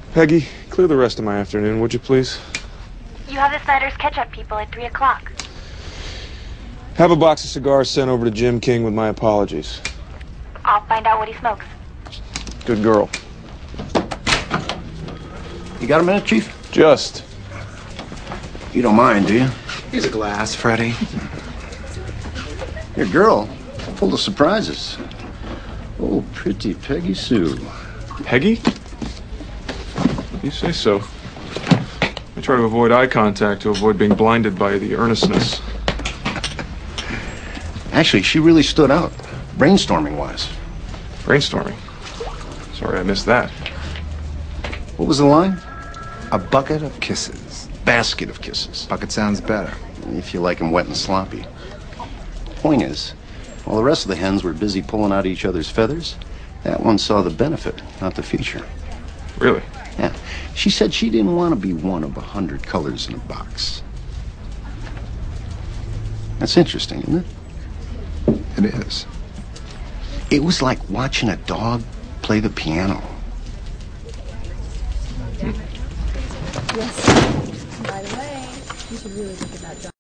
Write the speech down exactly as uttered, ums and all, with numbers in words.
Peggy, clear the rest of my afternoon, would you please? You have the Snyder's Ketchup people at three o'clock. Have a box of cigars sent over to Jim King with my apologies. I'll find out what he smokes. Good girl. You got a minute, Chief? Just. You don't mind, do you? Here's a glass, Freddie. Your girl, full of surprises. Oh, pretty Peggy Sue. Peggy? You say so. I try to avoid eye contact to avoid being blinded by the earnestness. Actually, she really stood out, brainstorming-wise. Brainstorming? Sorry, I missed that. What was the line? A bucket of kisses. Basket of kisses. Bucket sounds better. If you like them wet and sloppy. Point is, while the rest of the hens were busy pulling out each other's feathers, that one saw the benefit, not the feature. Really? Yeah. She said she didn't want to be one of a hundred colors in a box. That's interesting, isn't it? It is. It was like watching a dog play the piano. Yes. By the way, you should really look at that dog.